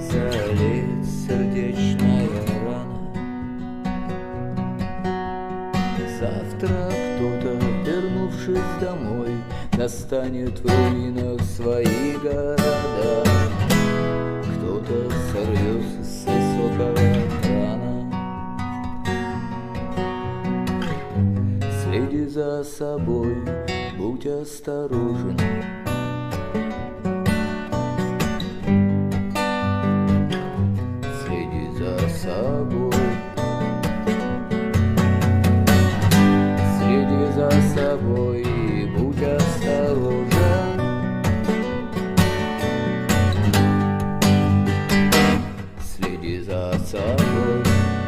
Залит сердечная рана. Завтра кто-то, вернувшись домой, достанет в руинах свои города. Кто-то сорвется с высокого крана. Следи за собой, будь осторожен. Следи за собой. Следи за собой и будь осторожен. Следи за собой.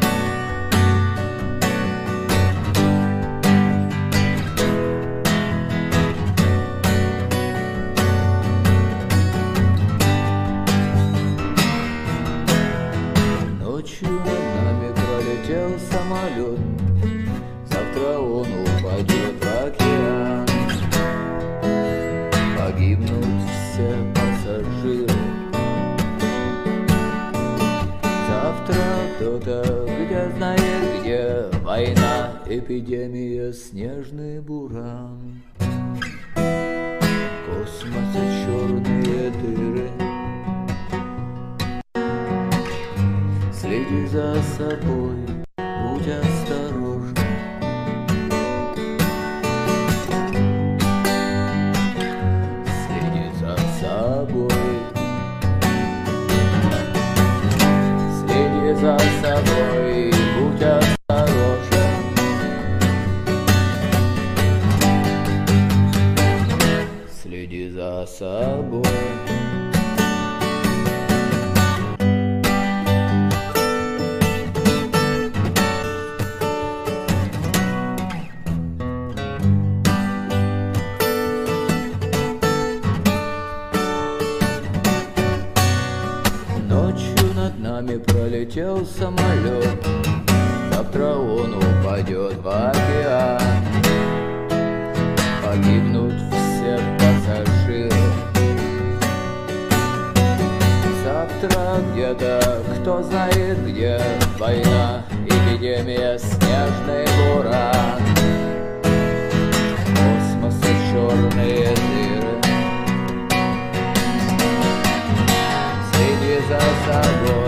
Ночью над нами пролетел самолет. Завтра он упадет в океан. Погибнут все пассажиры. Завтра кто-то, где знает где, война, эпидемия, снежный буран. Космос и черные дыры. Следи за собой, будь осторожен. Следи за собой. Следи за собой, будь осторожен. Следи за собой. Ночью над нами пролетел самолет. Завтра он упадет в океан. Погибнут все пассажиры. Завтра где-то, кто знает где, война, эпидемия, снежный буран. Космос и черные дыры. Следи за собой.